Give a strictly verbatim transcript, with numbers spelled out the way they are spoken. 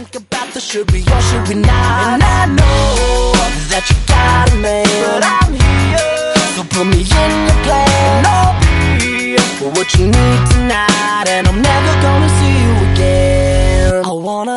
think about the should we or should we not. And I know that you got a man, but I'm here, so put me in your plan. And I'll be what you need tonight, and I'm never gonna see you again. I wanna